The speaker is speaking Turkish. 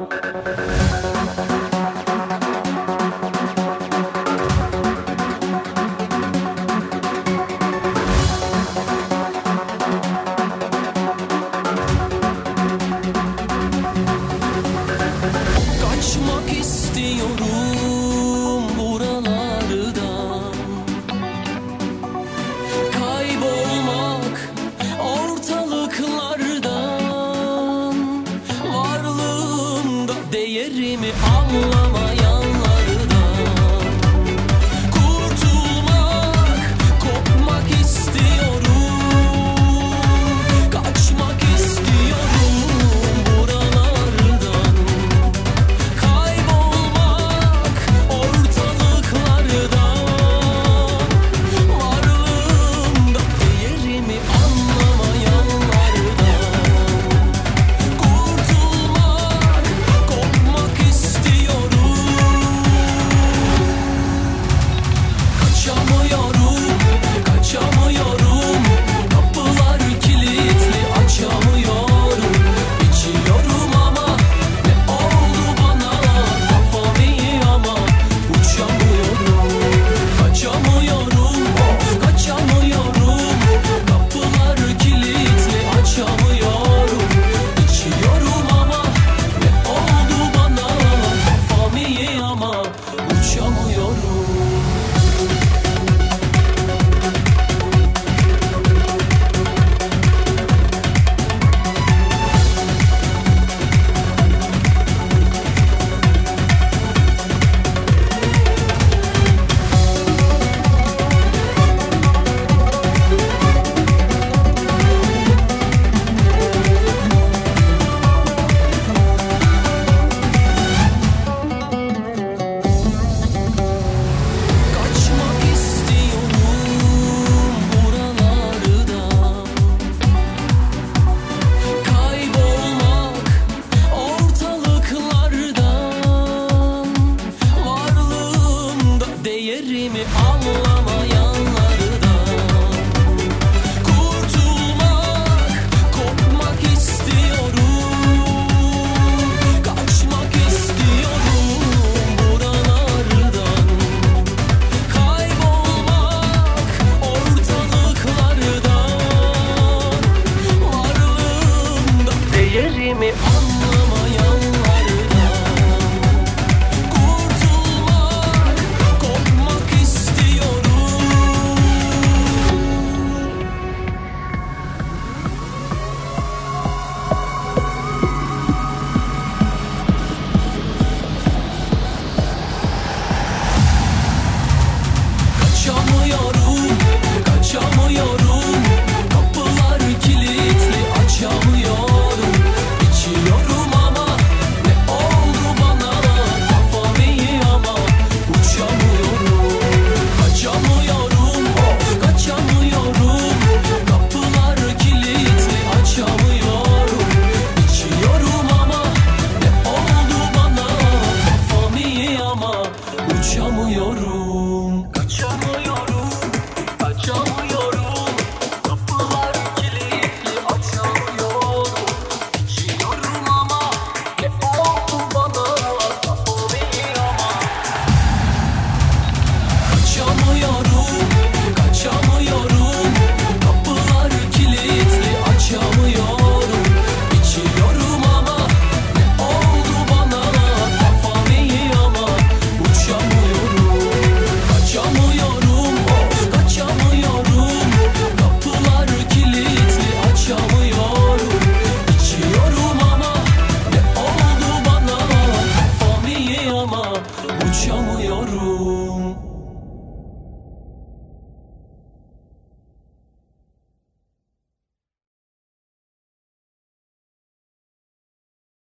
Kaçmak istiyorum buralardan, kaybolmak ortalıklardan, varlığımda değerimi anlamayanlardan. Kurtulmak, kopmak istiyorum, kaçmak istiyorum buralardan. Kaybolmak ortalıklardan, varlığımda değerimi anlamayanlardan. Kurtulmak, kopmak istiyorum. Kaçamıyorum, kapılar kilitli, açamıyorum. İçiyorum ama ne oldu bana? Kafam iyi ama uçamıyorum. Kaçamıyorum, kaçamıyorum. Kapılar kilitli, açamıyorum. İçiyorum ama ne oldu bana? Kafam iyi ama uçamıyorum. Kaçmak istiyorum buralardan, kaybolmak ortalıklardan, varlığımda değerimi anlamayanlardan. Kurtulmak, kopmak istiyorum, kaçmak istiyorum buralardan. Kaybolmak ortalıklardan, varlığımda değerimi anlamayanlardan. Kurtulmak, kopmak istiyorum. Kaçamıyorum, kapılar kilitli, açamıyorum. İçiyorum ama ne oldu bana? Kafam iyi ama uçamıyorum. Kaçamıyorum, kaçamıyorum. Kapılar kilitli, açamıyorum. İçiyorum ama ne oldu bana? Kafam iyi ama uçamıyorum. Kaçamıyorum, kaçamıyorum. Kapılar kilitli, açamıyorum. İçiyorum ama ne oldu bana? Kafam iyi ama. Kaçamıyorum, kapılar kilitli, açamıyorum. İçiyorum ama ne oldu bana? Kafam iyi ama uçamıyorum. Kaçamıyorum, kaçamıyorum. Kapılar kilitli, açamıyorum. İçiyorum ama ne oldu bana? Kafam iyi ama uçamıyorum.